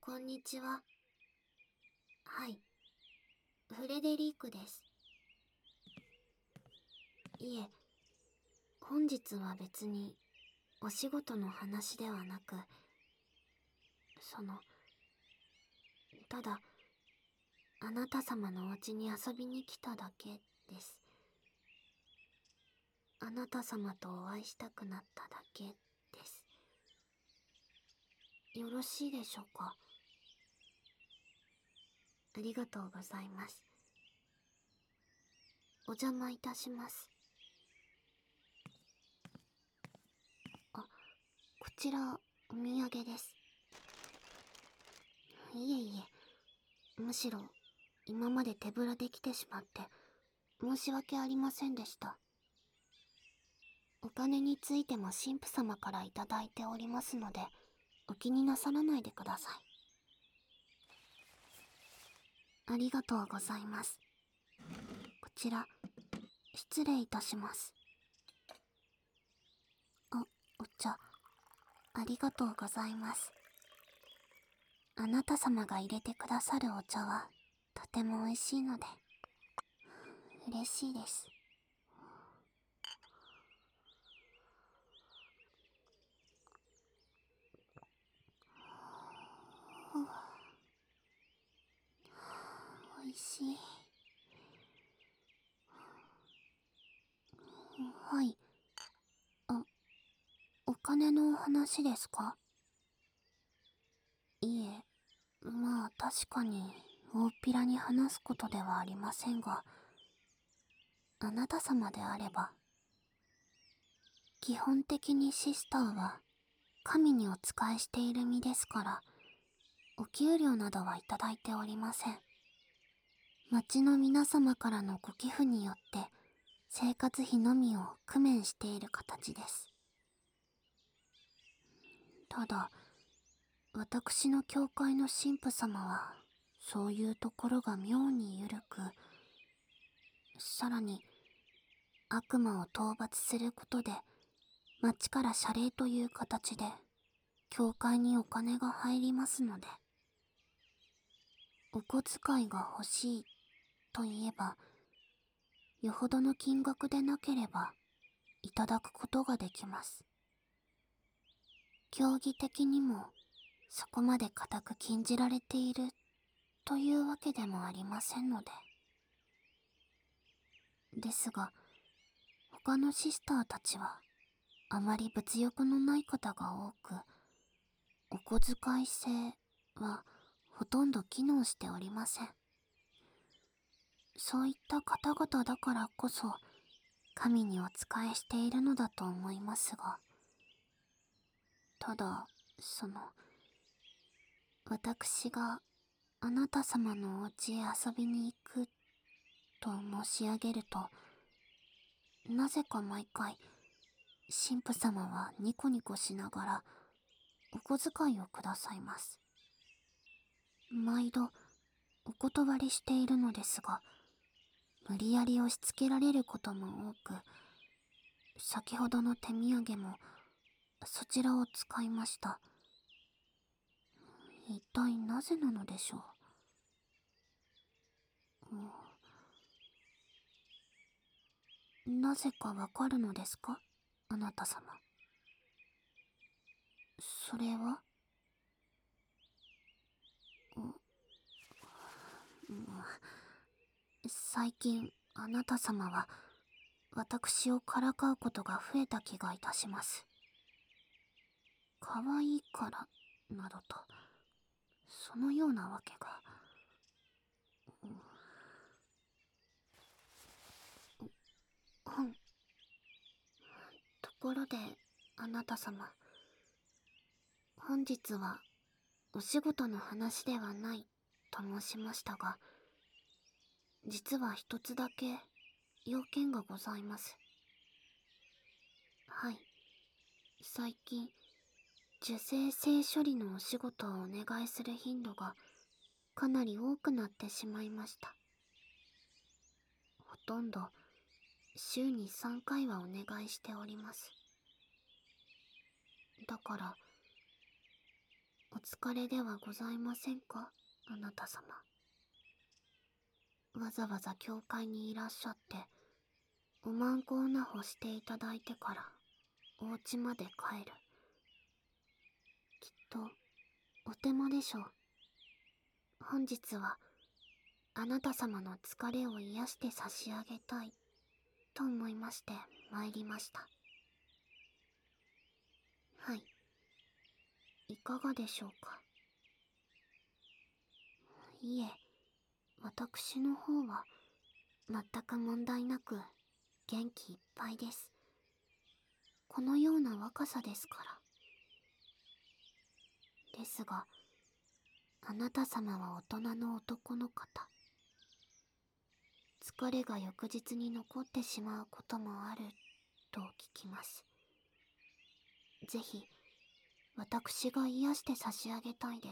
こんにちは。はい、フレデリークです。いえ、本日は別にお仕事の話ではなく、ただ、あなた様のお家に遊びに来ただけです。あなた様とお会いしたくなっただけです。よろしいでしょうか。ありがとうございます。お邪魔いたします。あ、こちら、お土産です。いえいえ、むしろ、今まで手ぶらで来てしまって、申し訳ありませんでした。お金についても神父様からいただいておりますので、お気になさらないでください。ありがとうございます。こちら、失礼いたします。お茶、ありがとうございます。あなた様が入れてくださるお茶は、とても美味しいので、嬉しいです。美味しい。はい。お金の話ですか？いえ、まあ確かに大っぴらに話すことではありませんが、あなた様であれば、基本的にシスターは神にお仕えしている身ですから、お給料などはいただいておりません。町の皆様からのご寄付によって生活費のみを工面している形です。ただ、私の教会の神父様はそういうところが妙に緩く、さらに悪魔を討伐することで町から謝礼という形で教会にお金が入りますので、お小遣いが欲しいと言えば、よほどの金額でなければいただくことができます。教義的にもそこまで固く禁じられているというわけでもありませんので。ですが、他のシスターたちはあまり物欲のない方が多く、お小遣い制はほとんど機能しておりません。そういった方々だからこそ神にお仕えしているのだと思いますが、ただ、私があなた様のお家へ遊びに行くと申し上げると、なぜか毎回神父様はニコニコしながらお小遣いをくださいます。毎度お断りしているのですが、無理やり押し付けられることも多く、先ほどの手土産もそちらを使いました。一体なぜなのでしょう。なぜかわかるのですか、あなた様。それは？最近あなた様は私をからかうことが増えた気がいたします。可愛いからなどと、そのようなわけが。ところであなた様、本日はお仕事の話ではないと申しましたが、実は一つだけ要件がございます。はい。最近、受精性処理のお仕事をお願いする頻度がかなり多くなってしまいました。ほとんど週に3回はお願いしております。だから、 お疲れではございませんか、あなた様。わざわざ教会にいらっしゃって、おまんこおなほしていただいてから、お家まで帰る。きっと、お手間でしょう。本日は、あなた様の疲れを癒して差し上げたい、と思いまして参りました。はい。いかがでしょうか。いえ、私の方は、全く問題なく、元気いっぱいです。このような若さですから。ですが、あなた様は大人の男の方。疲れが翌日に残ってしまうこともあると聞きます。ぜひ、私が癒して差し上げたいです。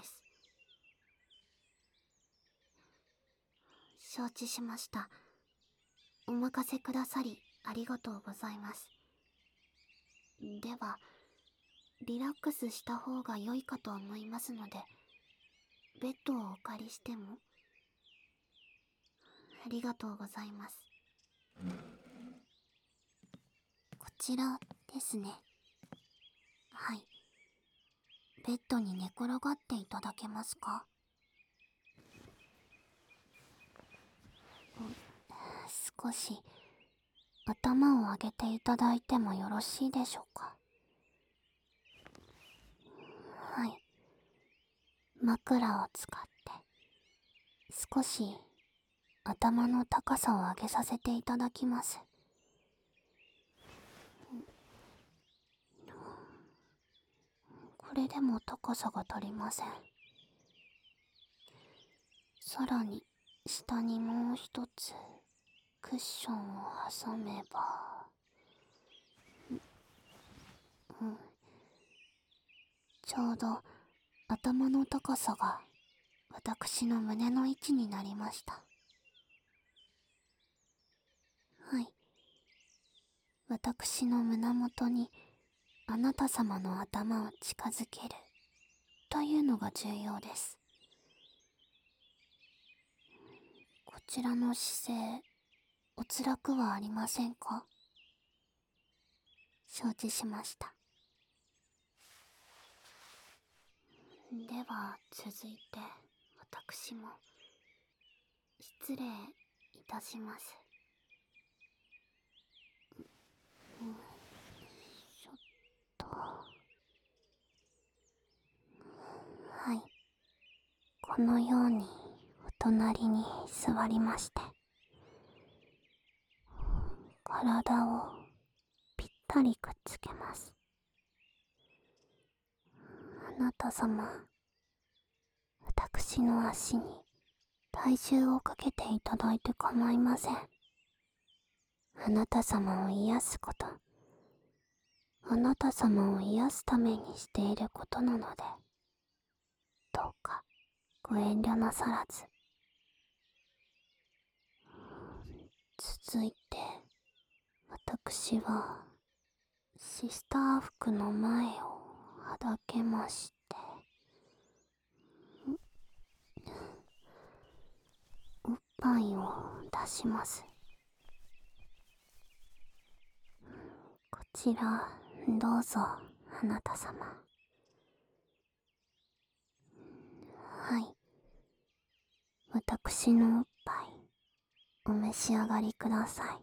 承知しました。お任せくださりありがとうございます。では、リラックスした方が良いかと思いますので、ベッドをお借りしても？ありがとうございます。こちらですね。はい。ベッドに寝転がっていただけますか？少し頭を上げていただいてもよろしいでしょうか？はい。枕を使って少し頭の高さを上げさせていただきます。これでも高さが足りません。さらに下にもう一つクッションを挟めば、ちょうど頭の高さが私の胸の位置になりました。はい。私の胸元にあなた様の頭を近づけるというのが重要です。こちらの姿勢、お辛くはありませんか？承知しました。では続いて私も失礼いたします。ちょっと。はい。このようにお隣に座りまして、体をぴったりくっつけます。あなた様、私の足に体重をかけていただいて構いません。あなた様を癒すこと、あなた様を癒すためにしていることなので、どうかご遠慮なさらず。続いて、私はシスター服の前をはだけまして、おっぱいを出します。こちらどうぞ、あなた様。はい。私のおっぱいお召し上がりくださ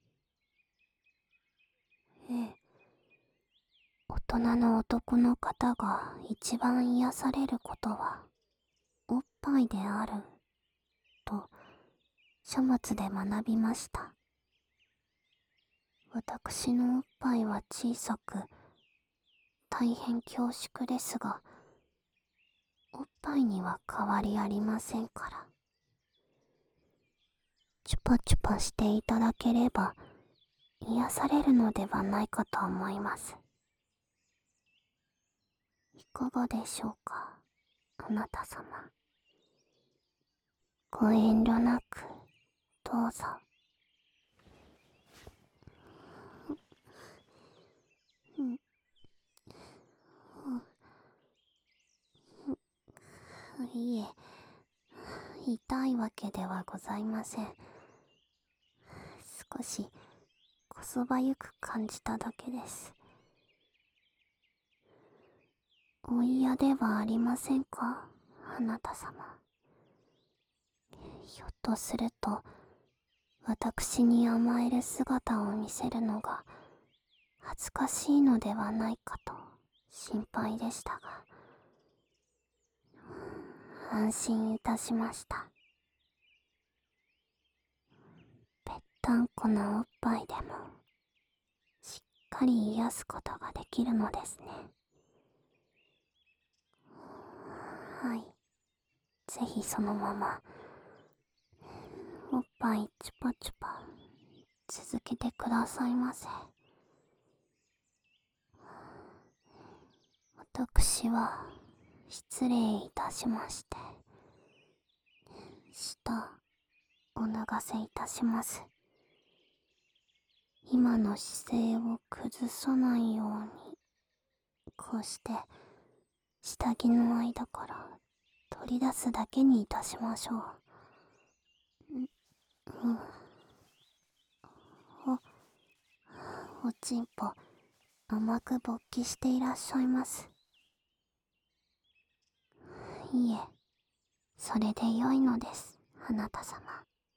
い。ええ。大人の男の方が一番癒されることはおっぱいであると書物で学びました。私のおっぱいは小さく大変恐縮ですが、おっぱいには変わりありませんから、チュパチュパしていただければ癒されるのではないかと思います。いかがでしょうか、あなた様。ご遠慮なくどうぞ。 いえ、痛いわけではございません。少しこそばゆく感じただけです。お嫌ではありませんか、あなた様。ひょっとすると、私に甘える姿を見せるのが恥ずかしいのではないかと心配でしたが、安心いたしました。ぺったんこなおっぱいでもしっかり癒すことができるのですね。はい、ぜひそのままおっぱいチュパチュパ続けてくださいませ。私は失礼いたしまして、舌お脱がせいたします。今の姿勢を崩さないように、こうして下着の間から取り出すだけにいたしましょう。おちんぽ甘く勃起していらっしゃいます。いえ、それで良いのです、あなた様。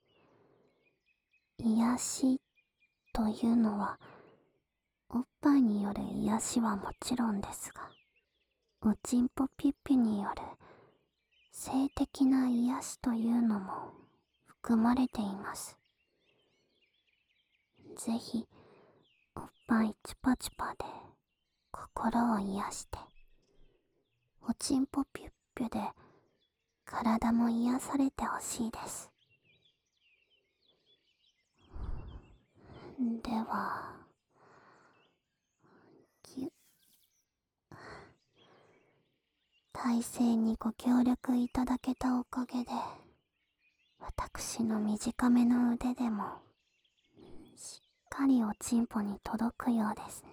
癒しというのは、おっぱいによる癒しはもちろんですが、おちんぽピッピによる性的な癒しというのも含まれています。ぜひ、おっぱいチュパチュパで心を癒して、おちんぽピュッピュで体も癒されてほしいです。では、ぎゅ体制にご協力いただけたおかげで、私の短めの腕でもしっかりおちんぽに届くようですね。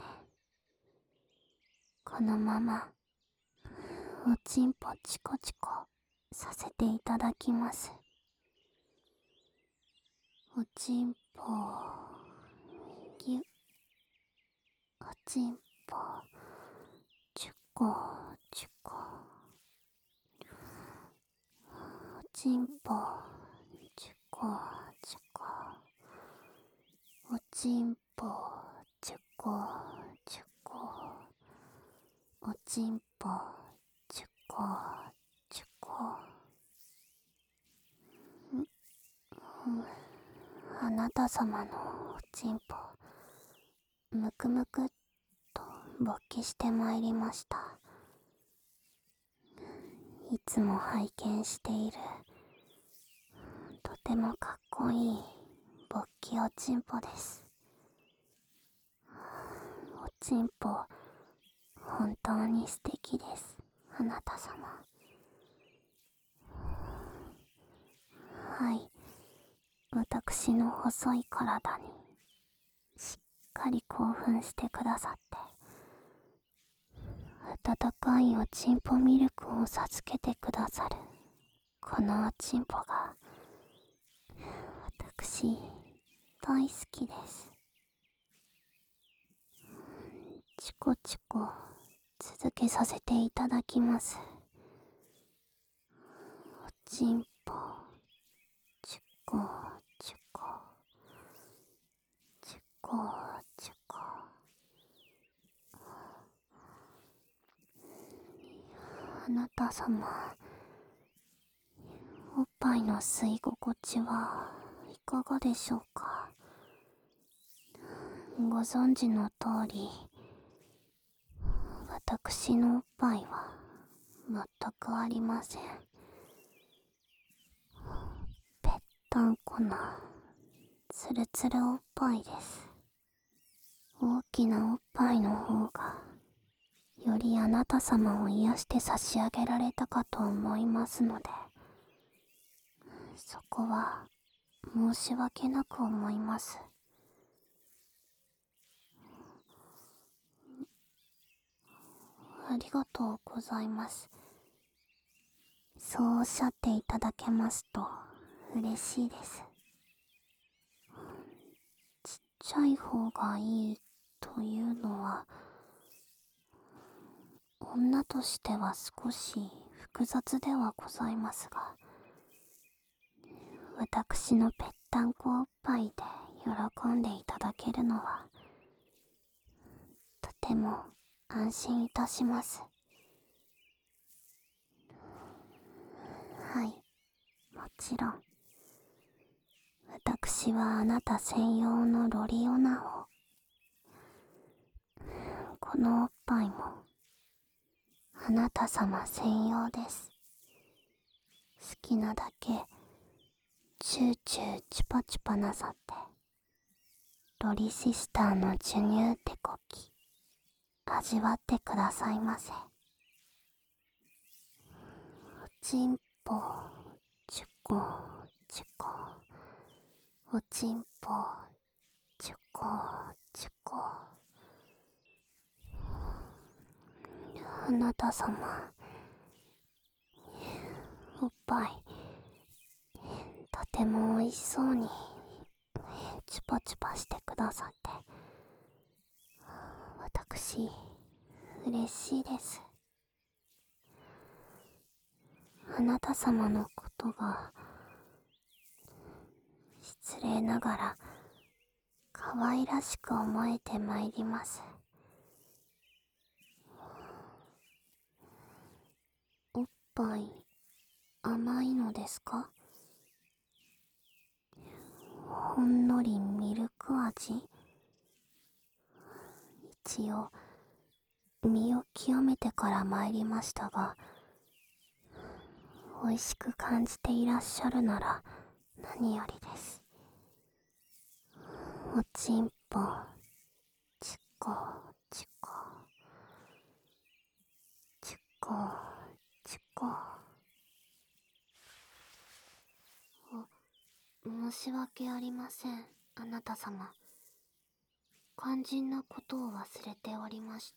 このままおちんぽチコチコさせていただきます。おちんぽぎゅおちんぽチュコチュコ、おちんぽチュコチュコ、おちんぽチュコチュコ、おちんぽチュコチュコ。あなた様のおちんぽむくむくっと勃起してまいりました。いつも拝見しているとてもかっこいい勃起おちんぽです。おちんぽ本当に素敵です、あなた様。はい、私の細い体にしっかり興奮してくださって、温かいおちんぽミルクを授けてくださるこのおちんぽが私大好きです。チコチコ続けさせていただきます。おちんぽチコチコチコチコ。あなた様、おっぱいの吸い心地はいかがでしょうか。ご存知の通り、私のおっぱいは全くありません。ぺったんこなつるつるおっぱいです。大きなおっぱいの方がよりあなた様を癒して差し上げられたかと思いますので、そこは申し訳なく思います。ありがとうございます。 そうおっしゃっていただけますと嬉しいです。ちっちゃい方がいいというのは、女としては少し複雑ではございますが、私のぺったんこおっぱいで喜んでいただけるのはとても安心いたします。はい、もちろん。私はあなた専用のロリオナを。このおっぱいもあなた様専用です。好きなだけチューチューチュパチュパなさってロリシスターの授乳手こき味わってくださいませ。おちんぽチュコチュコ、おちんぽチュコチュコ。あなた様、おっぱいとても美味しそうにチュパチュパしてくださって、私嬉しいです。あなた様のことが失礼ながら可愛らしく思えてまいります。おっぱい甘いのですか？ほんのりミルク味？一応身を清めてから参りましたが、美味しく感じていらっしゃるなら何よりです。おちんぽチュコチュコチュコチュコ。申し訳ありません、あなた様。肝心なことを忘れておりました。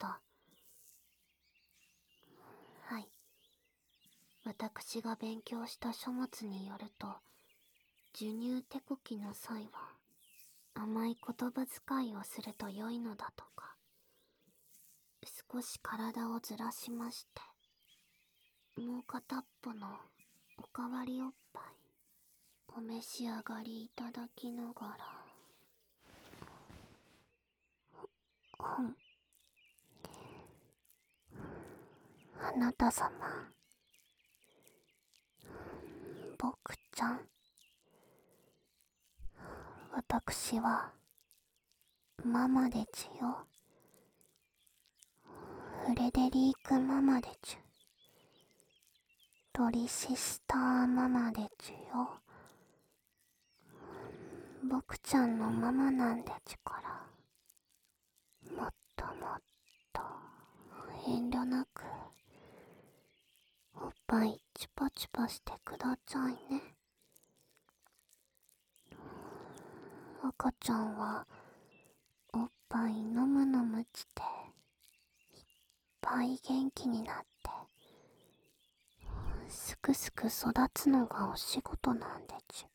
はい。私が勉強した書物によると、授乳手こきの際は甘い言葉遣いをすると良いのだとか。少し体をずらしまして、もう片っぽのおかわりおっぱいお召し上がりいただきながら、あなた様、僕ちゃん、私はママでちゅよ。フレデリークママでちゅ。トリシスターママでちゅよ。僕ちゃんのママなんでちゅから、もっともっと遠慮なくおっぱいチュパチュパしてくださいね。赤ちゃんはおっぱいのむのむちていっぱい元気になってすくすく育つのがお仕事なんでちゅ。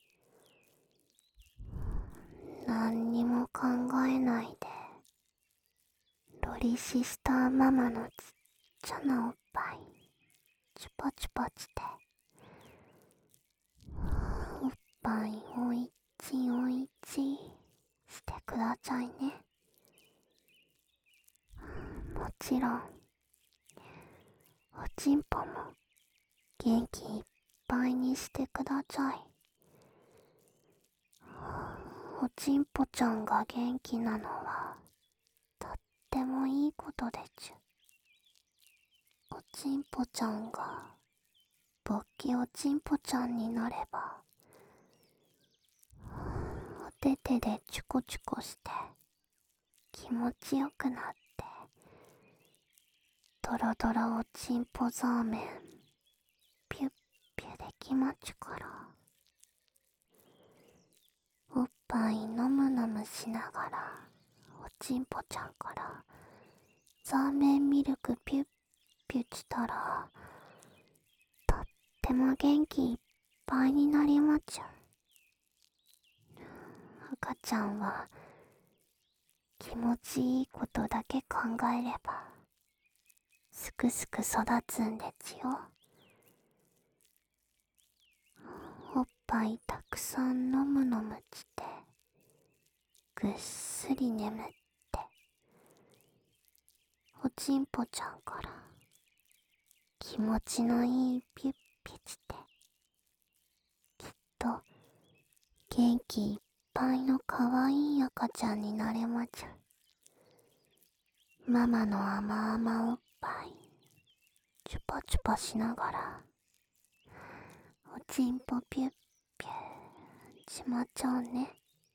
何にも考えないでロリシスターママのちっちゃなおっぱいチュパチュパしておっぱいおいちおいちしてくださいね。もちろんおちんぽも元気いっぱいにしてください。おちんぽちゃんが元気なのはとってもいいことでちゅ。おちんぽちゃんが勃起おちんぽちゃんになれば、おててでチュコチュコして気持ちよくなってドロドロおちんぽザーメンピュッピュできまちゅから、おっぱいのむのむしながらおちんぽちゃんからザーメンミルクピュッピュしたらとっも元気いっぱいになりまちゅ。赤ちゃんは気持ちいいことだけ考えればすくすく育つんでちよ。おっぱいたくさん飲むのむちてぐっすり眠っておちんぽちゃんから気持ちのいいピュッピチてきっと元気いっぱいのかわいい赤ちゃんになれまちゅ。ママの甘々おっぱいチュパチュパしながらおちんぽピュッピュしまちゃうね。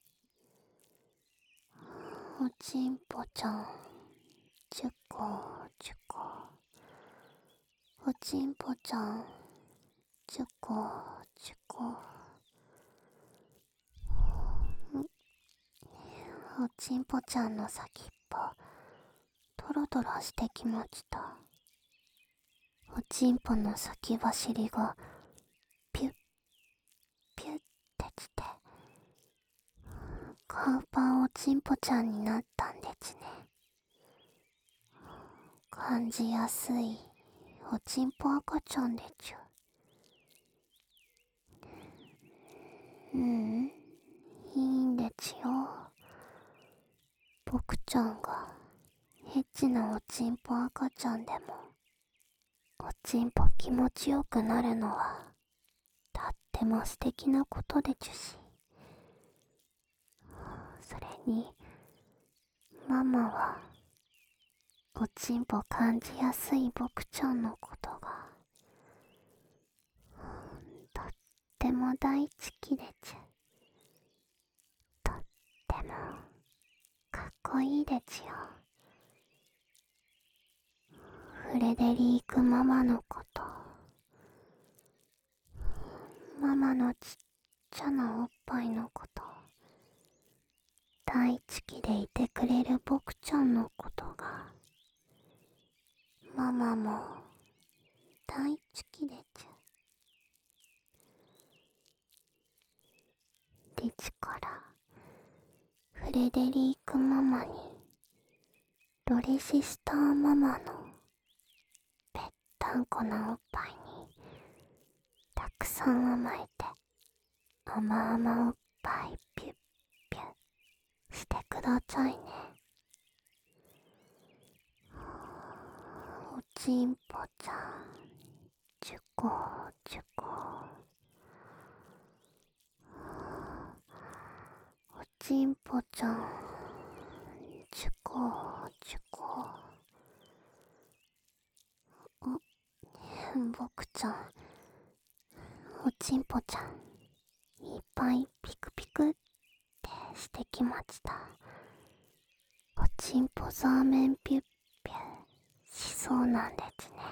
おちんぽちゃんチュコチュコ、おちんぽちゃんチュコチュコ、おちんぽちゃんの先っぽトロトロしてきました。おちんぽの先走りがピュッピュッってきてカウパーおちんぽちゃんになったんでちね。感じやすいおちんぽ赤ちゃんでちゅ。いいんでちよ。僕ちゃんがエッチなおちんぽ赤ちゃんでもおちんぽ気持ちよくなるのはとっても素敵なことでちゅし、それにママはおちんぽ感じやすい僕ちゃんのことがとっても大好きでちゅ。とってもかっこいいでちよ。フレデリークママのこと、ママのちっちゃなおっぱいのこと、大好きでいてくれる僕ちゃんのことがママも大好きでちゅ。でちからフレデリークママにロリシスターママのぺったんこなおっぱいにたくさん甘えて甘々おっぱいピュッピュッしてくださいね。おちんぽちゃんチュコチュコ、おちんぽちゃんチュコチュコ、僕ちゃんおちんぽちゃんいっぱいピクピクってしてきました。おちんぽザーメンピュッピュしそうなんですね。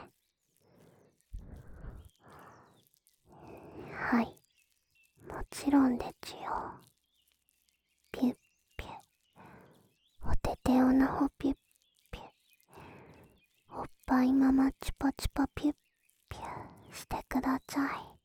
はい、もちろんでちよ。ピュッピュおてておなほピュッピュ、おっぱいママチュパチュパピュッピュしてくださ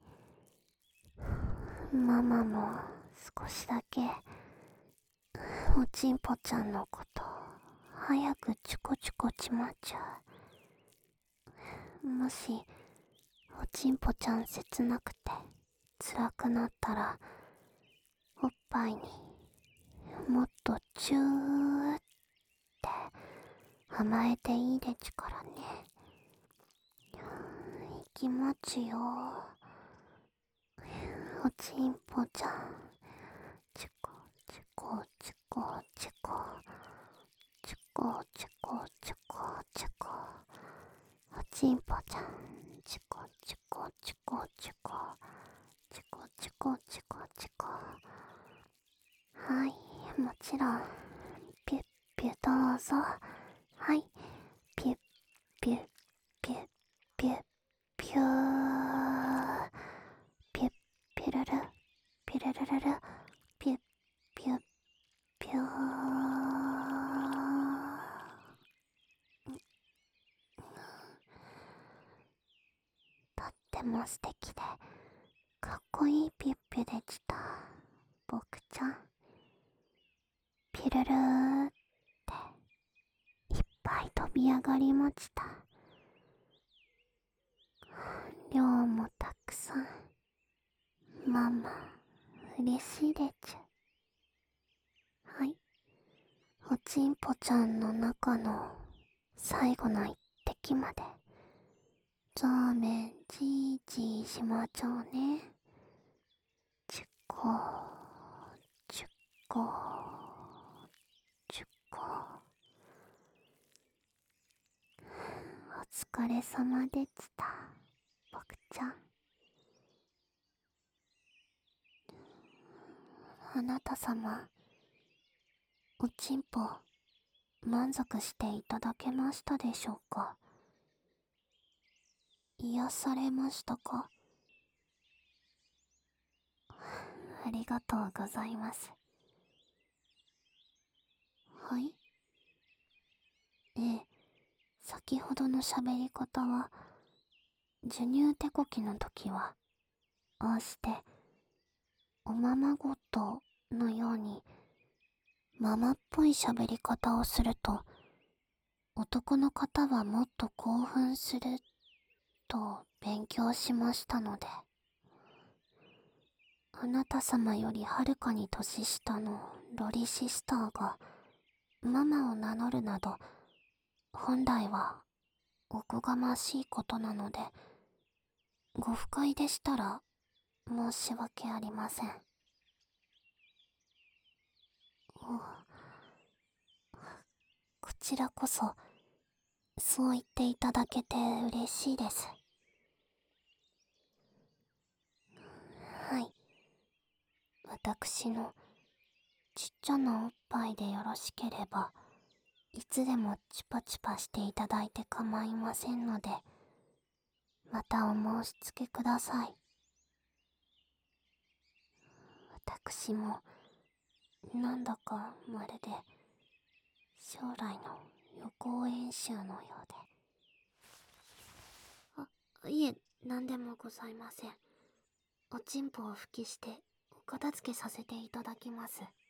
い。ママも少しだけおちんぽちゃんのこと早くチュコチュコちまちゃう。もしおちんぽちゃん切なくて辛くなったらおっぱいにもっとチューって甘えていいでちゅからね。いきまちよ。おちんぽちゃんチュコチュコチュコチュコチュコチュコチュコチュコ、おちんぽちゃんチュコチュコチュコチュコチュコチュコチュコチュコ、はい、もちろんピュッピュどうぞ。はい、ピュッピュッピュッピュッピューピュッピュルルピュルルルルピュッピュッピュー、とってもも素敵でかっこいいピュッピュでした。僕ちゃん。ピルルーっていっぱい飛び上がりました。量もたくさん。ママ、嬉しいでちゅ。はい。おちんぽちゃんの中の最後の一滴までザーメンじーじーしまちょうね。チュコー、チュコー、チュコー。お疲れ様でした、僕ちゃん。あなた様、おちんぽ満足していただけましたでしょうか？癒されましたか？ありがとうございます。はい？ええ、先ほどの喋り方は、授乳手こきの時は、ああして、おままごとのように、ママっぽい喋り方をすると、男の方はもっと興奮する、と勉強しましたので。あなた様よりはるかに年下のロリシスターが、ママを名乗るなど、本来はおこがましいことなので、ご不快でしたら申し訳ありません。こちらこそ、そう言っていただけて嬉しいです。はい。私のちっちゃなおっぱいでよろしければ、いつでもチュパチュパしていただいて構いませんので、またお申し付けください。私も、なんだかまるで、将来の予行演習のようで。いえ、なんでもございません。おちんぽを拭きして、お片付けさせていただきます。